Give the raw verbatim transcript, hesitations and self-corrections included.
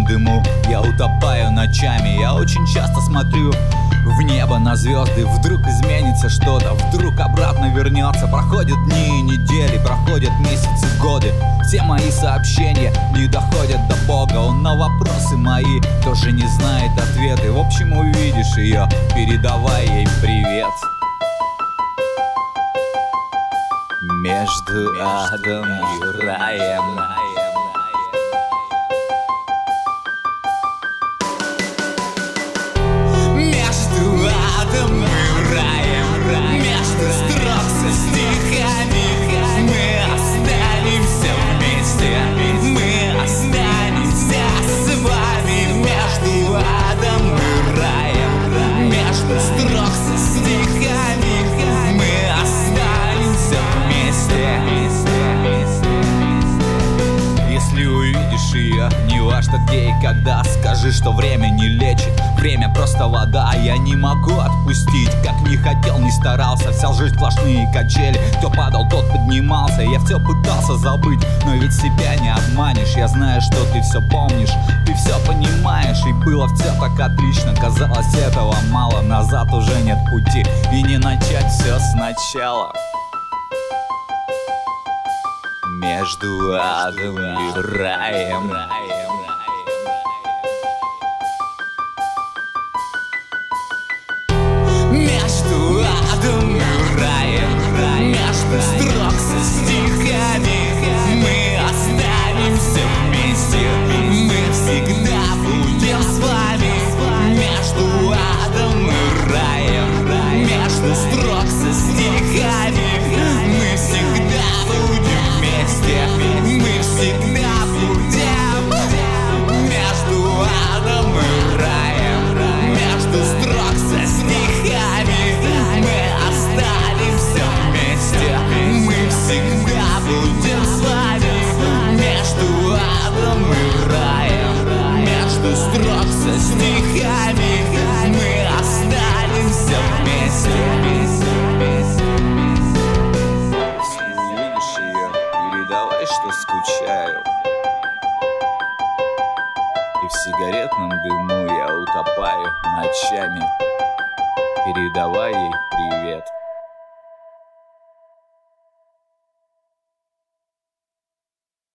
сигаретном дыму я утопаю ночами. Я очень часто смотрю в небо на звезды. Вдруг изменится что-то, вдруг обратно вернется. Проходят дни и недели, проходят месяцы, годы. Все мои сообщения не доходят до Бога. Он на вопросы мои тоже не знает ответы. В общем, увидишь ее, передавай ей привет. Между адом и раем. Между адом и раем, между строк со стихами мы останемся вместе, мы останемся с вами. Между адом и раем, между строк со стихами мы останемся вместе. Если увидишь ее, не важно где и когда, скажи, что время не лечит, время просто вода. Я не могу отпустить, как не хотел, не старался. Вся жизнь сплошные качели, кто падал, тот поднимался. Я все пытался забыть, но ведь себя не обманешь. Я знаю, что ты все помнишь, ты все понимаешь. И было все так отлично, казалось, этого мало. Назад уже нет пути, и не начать все сначала. Между адом и раем. Между адом и раем, между строк со стихами мы останемся вместе, мы всегда будем с вами. Между адом и раем, между строк со стихами мы всегда будем вместе, мы всегда будем. Между адом и раем, между строк со стихами мы останемся вместе, мы всегда будем с вами. Между адом и раем, между строк со стихами мы останемся вместе. Увидишь ее, передавай, что скучаю. И в сигаретном дыму я утопаю ночами. Передавай ей привет.